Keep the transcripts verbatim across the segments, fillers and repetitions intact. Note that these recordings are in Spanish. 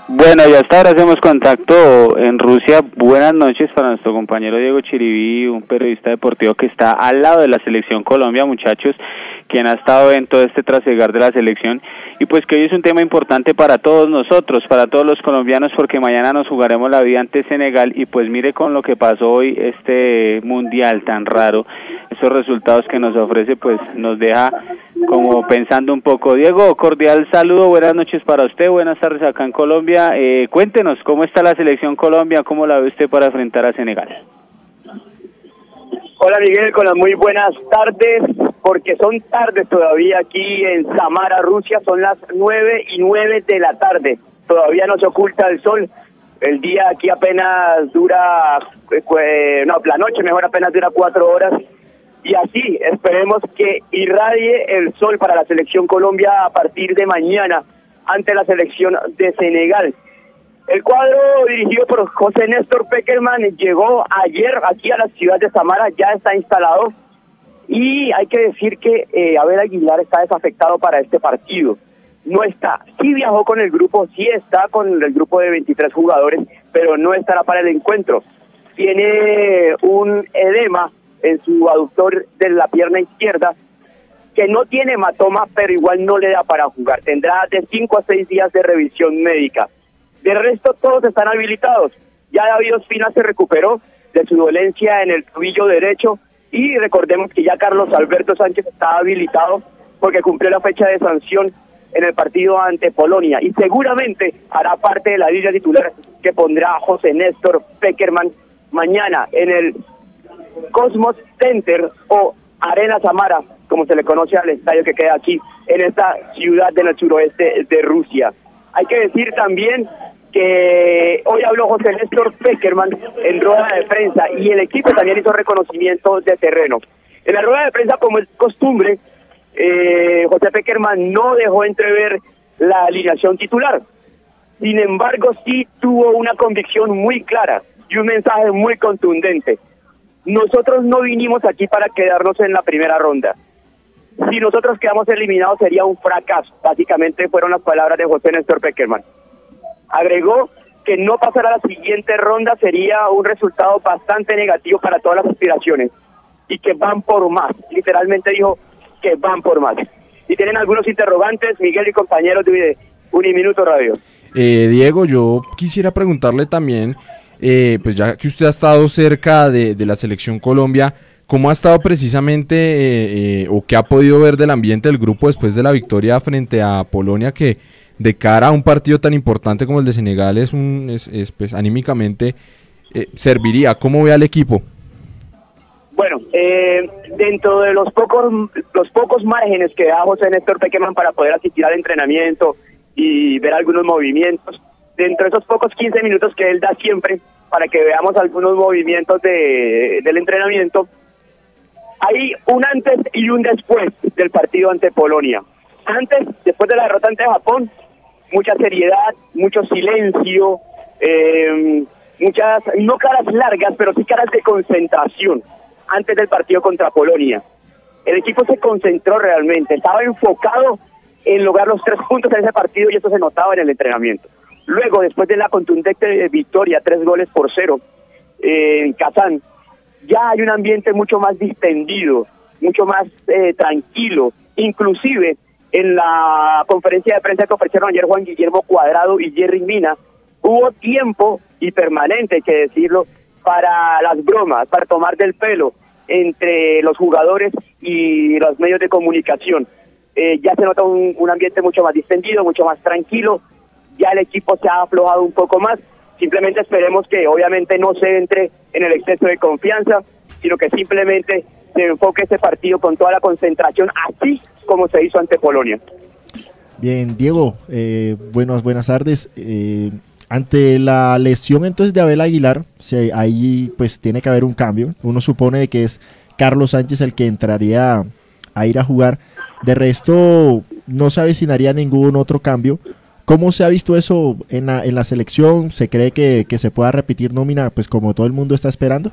Bueno, y hasta ahora hacemos contacto en Rusia. Buenas noches para nuestro compañero Diego Chiriví, un periodista deportivo que está al lado de la Selección Colombia, muchachos, quien ha estado en todo este trasegar de la selección, y pues que hoy es un tema importante para todos nosotros, para todos los colombianos, porque mañana nos jugaremos la vida ante Senegal, y pues mire con lo que pasó hoy este mundial tan raro, esos resultados que nos ofrece, pues nos deja como pensando un poco. Diego, cordial saludo, buenas noches para usted, buenas tardes acá en Colombia. Eh, cuéntenos, ¿cómo está la selección Colombia? ¿Cómo la ve usted para enfrentar a Senegal? Hola Miguel, con las muy buenas tardes, porque son tardes todavía aquí en Samara, Rusia, son las nueve y nueve de la tarde, todavía no se oculta el sol, el día aquí apenas dura, eh, no, la noche mejor apenas dura cuatro horas, y así esperemos que irradie el sol para la selección Colombia a partir de mañana ante la selección de Senegal. El cuadro dirigido por José Néstor Pekerman llegó ayer aquí a la ciudad de Samara, ya está instalado, y hay que decir que eh, Abel Aguilar está desafectado para este partido. No está, sí viajó con el grupo, sí está con el grupo de veintitrés jugadores, pero no estará para el encuentro. Tiene un edema en su aductor de la pierna izquierda, que no tiene hematoma, pero igual no le da para jugar. Tendrá de cinco a seis días de revisión médica. De resto, todos están habilitados. Ya David Ospina se recuperó de su dolencia en el tobillo derecho, y recordemos que ya Carlos Alberto Sánchez está habilitado porque cumplió la fecha de sanción en el partido ante Polonia, y seguramente hará parte de la línea titular que pondrá José Néstor Pekerman mañana en el Cosmos Center o Arena Samara, como se le conoce al estadio que queda aquí en esta ciudad del suroeste de Rusia. Hay que decir también que hoy habló José Néstor Pekerman en rueda de prensa, y el equipo también hizo reconocimientos de terreno. En la rueda de prensa, como es costumbre, eh, José Pekerman no dejó entrever la alineación titular. Sin embargo, sí tuvo una convicción muy clara y un mensaje muy contundente. Nosotros no vinimos aquí para quedarnos en la primera ronda. Si nosotros quedamos eliminados sería un fracaso. Básicamente fueron las palabras de José Néstor Pekerman. Agregó que no pasar a la siguiente ronda sería un resultado bastante negativo para todas las aspiraciones, y que van por más. Literalmente dijo que van por más. Y tienen algunos interrogantes, Miguel y compañeros de Uniminuto Radio. Eh, Diego, yo quisiera preguntarle también, eh, pues ya que usted ha estado cerca de, de la selección Colombia, ¿cómo ha estado precisamente eh, eh, o qué ha podido ver del ambiente del grupo después de la victoria frente a Polonia, que de cara a un partido tan importante como el de Senegal es un es, es pues anímicamente eh, serviría? ¿Cómo ve al equipo? Bueno, eh, dentro de los pocos los pocos márgenes que da José Néstor Pekerman para poder asistir al entrenamiento y ver algunos movimientos, dentro de esos pocos quince minutos que él da siempre para que veamos algunos movimientos de, del entrenamiento, hay un antes y un después del partido ante Polonia. Antes, después de la derrota ante Japón, mucha seriedad, mucho silencio, eh, muchas, no caras largas, pero sí caras de concentración antes del partido contra Polonia. El equipo se concentró realmente, estaba enfocado en lograr los tres puntos en ese partido, y eso se notaba en el entrenamiento. Luego, después de la contundente victoria, tres goles por cero eh, en Kazán, ya hay un ambiente mucho más distendido, mucho más eh, tranquilo. Inclusive en la conferencia de prensa que ofrecieron ayer Juan Guillermo Cuadrado y Jerry Mina, hubo tiempo, y permanente hay que decirlo, para las bromas, para tomar del pelo entre los jugadores y los medios de comunicación. Eh, ya se nota un, un ambiente mucho más distendido, mucho más tranquilo, ya el equipo se ha aflojado un poco más. Simplemente esperemos que obviamente no se entre en el exceso de confianza, sino que simplemente se enfoque este partido con toda la concentración, así como se hizo ante Polonia. Bien, Diego, eh, buenas, buenas tardes. Eh, ante la lesión entonces de Abel Aguilar, si ahí pues tiene que haber un cambio. Uno supone de que es Carlos Sánchez el que entraría a ir a jugar. De resto, no se avecinaría ningún otro cambio. ¿Cómo se ha visto eso en la, en la selección? ¿Se cree que, que se pueda repetir nómina, pues como todo el mundo está esperando?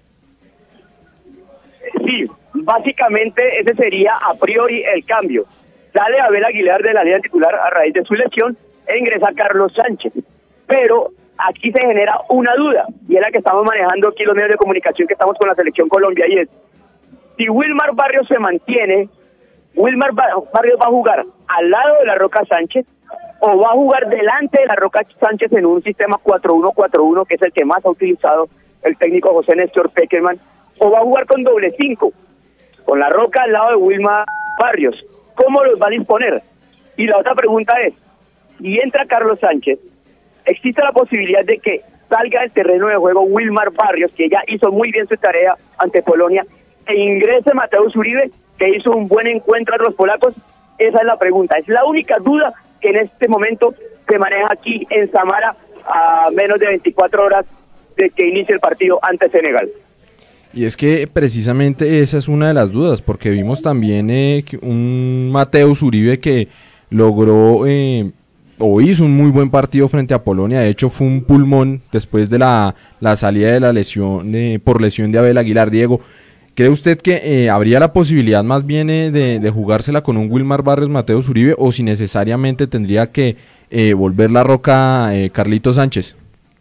Sí, básicamente ese sería a priori el cambio. Sale Abel Aguilar de la línea titular a raíz de su lesión e ingresa Carlos Sánchez. pero aquí se genera una duda, y es la que estamos manejando aquí los medios de comunicación que estamos con la Selección Colombia, y es, si Wilmar Barrios se mantiene, Wilmar Barrios va a jugar al lado de la Roca Sánchez, o va a jugar delante de la Roca Sánchez en un sistema cuatro uno cuatro uno, que es el que más ha utilizado el técnico José Néstor Pekerman, o va a jugar con doble cinco, con la Roca al lado de Wilmar Barrios. ¿Cómo los va a disponer? Y la otra pregunta es, si entra Carlos Sánchez, existe la posibilidad de que salga del terreno de juego Wilmar Barrios, que ya hizo muy bien su tarea ante Polonia, e ingrese Mateusz Uribe, que hizo un buen encuentro a los polacos. Esa es la pregunta, es la única duda que en este momento se maneja aquí en Samara, a menos de veinticuatro horas de que inicie el partido ante Senegal. Y es que precisamente esa es una de las dudas, porque vimos también eh, que un Mateusz Uribe que logró eh, o hizo un muy buen partido frente a Polonia. De hecho fue un pulmón después de la, la salida de la lesión eh, por lesión de Abel Aguilar. Diego, ¿cree usted que eh, habría la posibilidad más bien eh, de, de jugársela con un Wilmar Barrios Mateusz Uribe, o si necesariamente tendría que eh, volver la Roca eh, Carlitos Sánchez?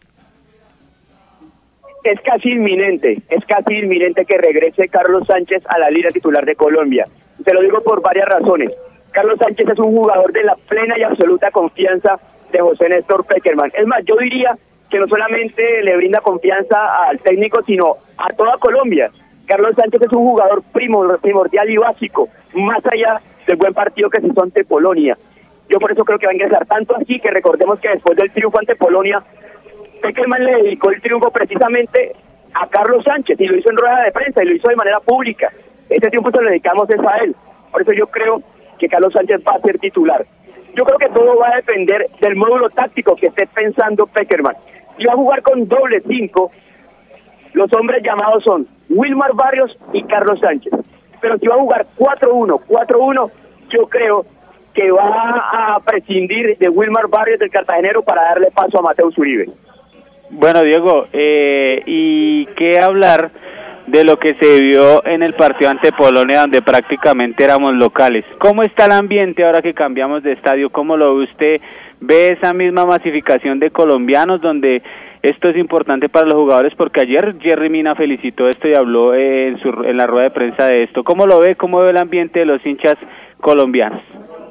Es casi inminente, es casi inminente que regrese Carlos Sánchez a la línea titular de Colombia. Te lo digo por varias razones. Carlos Sánchez es un jugador de la plena y absoluta confianza de José Néstor Pekerman. Es más, yo diría que no solamente le brinda confianza al técnico, sino a toda Colombia. Carlos Sánchez es un jugador primordial y básico, más allá del buen partido que se hizo ante Polonia. Yo por eso creo que va a ingresar, tanto así que recordemos que después del triunfo ante Polonia, Pekerman le dedicó el triunfo precisamente a Carlos Sánchez, y lo hizo en rueda de prensa, y lo hizo de manera pública. Este triunfo se lo dedicamos es a él. Por eso yo creo que Carlos Sánchez va a ser titular. Yo creo que todo va a depender del módulo táctico que esté pensando Pekerman. Si va a jugar con doble cinco, los hombres llamados son Wilmar Barrios y Carlos Sánchez. Pero si va a jugar cuatro uno, cuatro uno, yo creo que va a prescindir de Wilmar Barrios del cartagenero para darle paso a Mateusz Uribe. Bueno, Diego, eh, ¿y qué hablar de lo que se vio en el partido ante Polonia, donde prácticamente éramos locales? ¿Cómo está el ambiente ahora que cambiamos de estadio? ¿Cómo lo ve usted? ¿Ve esa misma masificación de colombianos, donde esto es importante para los jugadores? Porque ayer Jerry Mina felicitó esto y habló eh, en, su, en la rueda de prensa de esto. ¿Cómo lo ve? ¿Cómo ve el ambiente de los hinchas colombianos?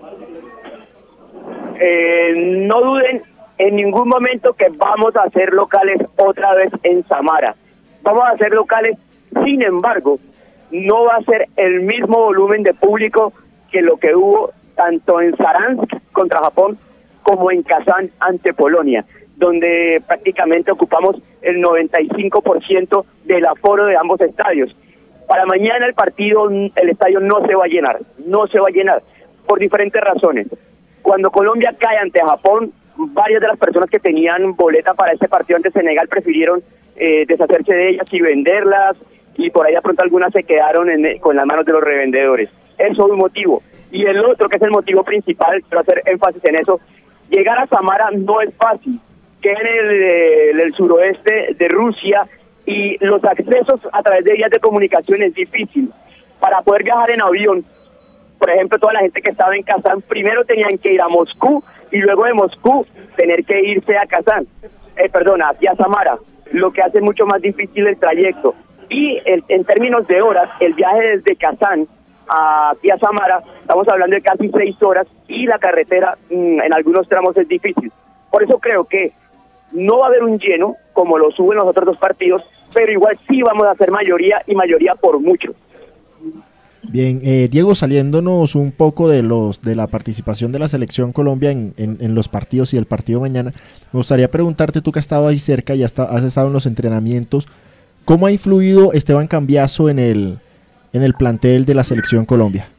Eh, no duden en ningún momento que vamos a ser locales otra vez en Samara. Vamos a ser locales, sin embargo, no va a ser el mismo volumen de público que lo que hubo tanto en Saransk contra Japón como en Kazán ante Polonia, donde prácticamente ocupamos el noventa y cinco por ciento del aforo de ambos estadios. Para mañana el partido, el estadio no se va a llenar, no se va a llenar, por diferentes razones. Cuando Colombia cae ante Japón, varias de las personas que tenían boleta para este partido ante Senegal prefirieron eh, deshacerse de ellas y venderlas, y por ahí de pronto algunas se quedaron en, con las manos de los revendedores. Eso es un motivo. Y el otro, que es el motivo principal, quiero hacer énfasis en eso, llegar a Samara no es fácil, que en el, el, el suroeste de Rusia, y los accesos a través de vías de comunicación es difícil. Para poder viajar en avión, por ejemplo, toda la gente que estaba en Kazán, primero tenían que ir a Moscú, y luego de Moscú tener que irse a Kazán, eh, perdón, hacia Samara, lo que hace mucho más difícil el trayecto. Y el, en términos de horas, el viaje desde Kazán hacia Samara, estamos hablando de casi seis horas, y la carretera mmm, en algunos tramos es difícil. Por eso creo que no va a haber un lleno, como lo hubo en los otros dos partidos, pero igual sí vamos a hacer mayoría, y mayoría por mucho. Bien, eh, Diego, saliéndonos un poco de los de la participación de la Selección Colombia en, en, en los partidos y el partido mañana, me gustaría preguntarte, tú que has estado ahí cerca y has, has estado en los entrenamientos, ¿cómo ha influido Esteban Cambiaso en el, en el plantel de la Selección Colombia?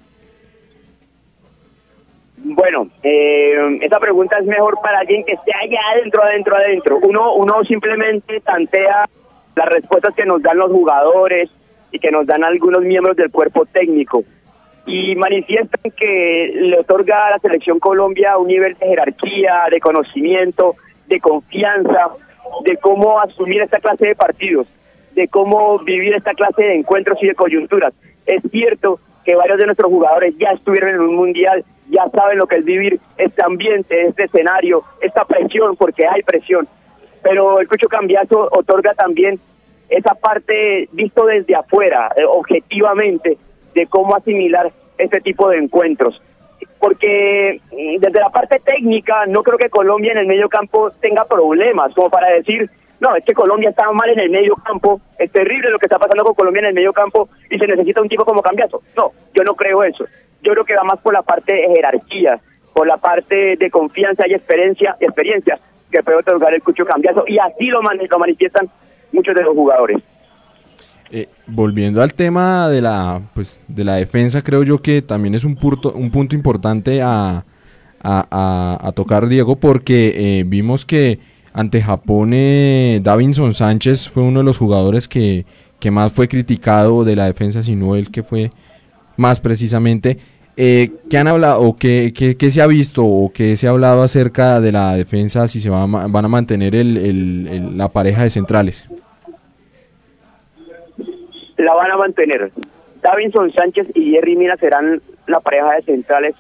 Bueno, eh, esta pregunta es mejor para alguien que esté allá adentro, adentro, adentro. Uno, uno simplemente tantea las respuestas que nos dan los jugadores y que nos dan algunos miembros del cuerpo técnico, y manifiestan que le otorga a la Selección Colombia un nivel de jerarquía, de conocimiento, de confianza, de cómo asumir esta clase de partidos, de cómo vivir esta clase de encuentros y de coyunturas. Es cierto que que varios de nuestros jugadores ya estuvieron en un mundial, ya saben lo que es vivir este ambiente, este escenario, esta presión, porque hay presión. Pero el Cucho Cambiaso otorga también esa parte visto desde afuera, eh, objetivamente, de cómo asimilar este tipo de encuentros. Porque desde la parte técnica no creo que Colombia en el medio campo tenga problemas, como para decir, no, es que Colombia está mal en el medio campo, es terrible lo que está pasando con Colombia en el medio campo y se necesita un tipo como Cambiaso. No, yo no creo eso. Yo creo que va más por la parte de jerarquía, por la parte de confianza y experiencia, experiencia que puede otorgar el Cucho Cambiaso, y así lo, man lo manifiestan muchos de los jugadores. Eh, volviendo al tema de la pues de la defensa, creo yo que también es un punto, un punto importante a, a, a, a tocar, Diego, porque eh, vimos que ante Japón eh, Davinson Sánchez fue uno de los jugadores que, que más fue criticado de la defensa, sino el que fue más precisamente. Eh, ¿Qué han hablado o qué, qué, qué se ha visto o qué se ha hablado acerca de la defensa, si se va a, van a mantener el, el, el, la pareja de centrales? La van a mantener. Davinson Sánchez y Yerry Mina serán la pareja de centrales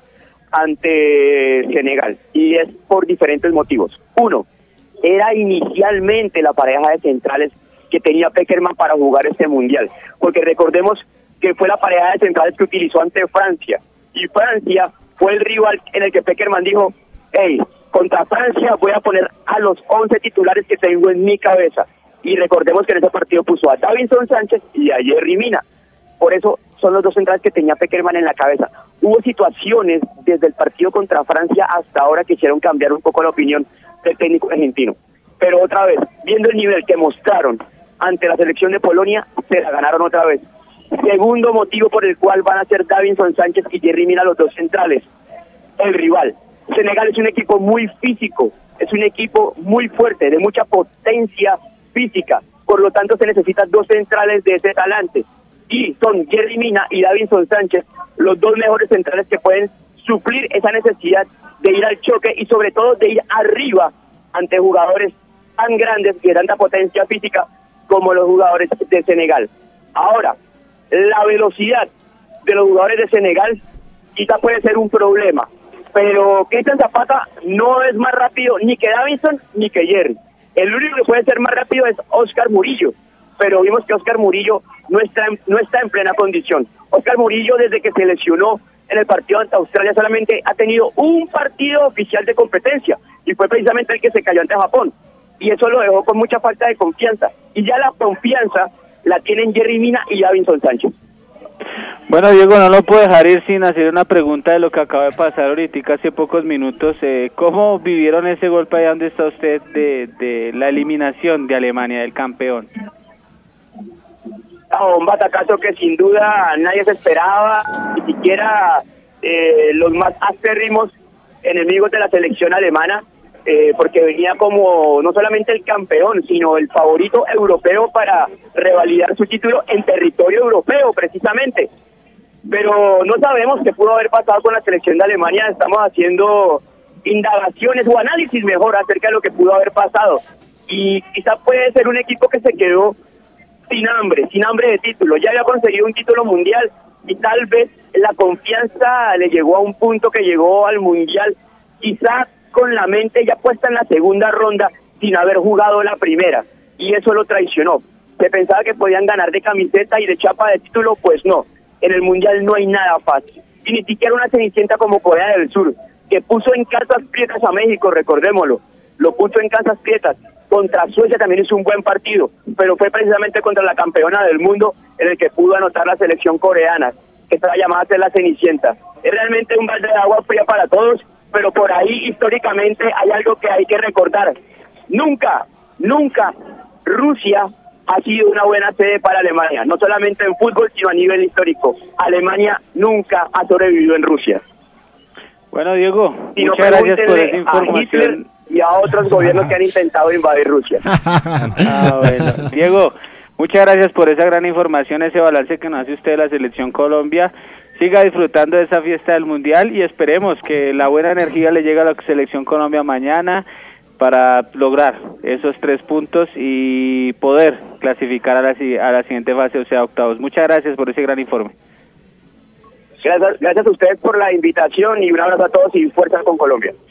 ante Senegal, y es por diferentes motivos. Uno, era inicialmente la pareja de centrales que tenía Pekerman para jugar este mundial, porque recordemos que fue la pareja de centrales que utilizó ante Francia, y Francia fue el rival en el que Pekerman dijo, hey, contra Francia voy a poner a los once titulares que tengo en mi cabeza. Y recordemos que en ese partido puso a Davinson Sánchez y a Yerry Mina. Por eso son los dos centrales que tenía Pekerman en la cabeza. Hubo situaciones desde el partido contra Francia hasta ahora que hicieron cambiar un poco la opinión del técnico argentino. Pero otra vez, viendo el nivel que mostraron ante la selección de Polonia, se la ganaron otra vez. Segundo motivo por el cual van a ser Davinson Sánchez y Yerry Mina los dos centrales. El rival. Senegal es un equipo muy físico, es un equipo muy fuerte, de mucha potencia física, por lo tanto se necesitan dos centrales de ese talante, y son Yerry Mina y Davinson Sánchez los dos mejores centrales que pueden suplir esa necesidad de ir al choque y sobre todo de ir arriba ante jugadores tan grandes y de tanta potencia física como los jugadores de Senegal. Ahora, la velocidad de los jugadores de Senegal quizá puede ser un problema, pero Cristian Zapata no es más rápido ni que Davinson ni que Yerry. El único que puede ser más rápido es Oscar Murillo, pero vimos que Oscar Murillo no está en, no está en plena condición. Oscar Murillo, desde que se lesionó en el partido ante Australia, solamente ha tenido un partido oficial de competencia, y fue precisamente el que se cayó ante Japón, y eso lo dejó con mucha falta de confianza, y ya la confianza la tienen Yerry Mina y Davinson Sánchez. Bueno, Diego, no lo puedo dejar ir sin hacer una pregunta de lo que acaba de pasar ahorita, hace pocos minutos. Eh, ¿Cómo vivieron ese golpe allá donde está usted de, de la eliminación de Alemania, del campeón? Ah, un batacazo que sin duda nadie se esperaba, ni siquiera eh, los más acérrimos enemigos de la selección alemana, eh, porque venía como no solamente el campeón, sino el favorito europeo para revalidar su título en territorio europeo, precisamente. Pero no sabemos qué pudo haber pasado con la selección de Alemania. Estamos haciendo indagaciones o análisis mejor acerca de lo que pudo haber pasado, y quizá puede ser un equipo que se quedó sin hambre, sin hambre de título. Ya había conseguido un título mundial y tal vez la confianza le llegó a un punto que llegó al mundial, quizá con la mente ya puesta en la segunda ronda sin haber jugado la primera, y eso lo traicionó. Se pensaba que podían ganar de camiseta y de chapa de título, pues no. En el mundial no hay nada fácil, y ni siquiera una cenicienta como Corea del Sur, que puso en casas prietas a México, recordémoslo, lo puso en casas prietas. Contra Suecia también hizo un buen partido, pero fue precisamente contra la campeona del mundo en el que pudo anotar la selección coreana, que estaba llamada a ser la cenicienta. Es realmente un balde de agua fría para todos, pero por ahí históricamente hay algo que hay que recordar. Nunca, nunca Rusia ha sido una buena sede para Alemania, no solamente en fútbol, sino a nivel histórico. Alemania nunca ha sobrevivido en Rusia. Bueno, Diego, si muchas no, gracias por esa información. Y a otros gobiernos que han intentado invadir Rusia. Ah, bueno. Diego, muchas gracias por esa gran información, ese balance que nos hace usted de la selección Colombia. Siga disfrutando de esa fiesta del Mundial y esperemos que la buena energía le llegue a la selección Colombia mañana para lograr esos tres puntos y poder clasificar a la, a la siguiente fase, o sea, octavos. Muchas gracias por ese gran informe. Gracias, gracias a ustedes por la invitación y un abrazo a todos y fuerza con Colombia.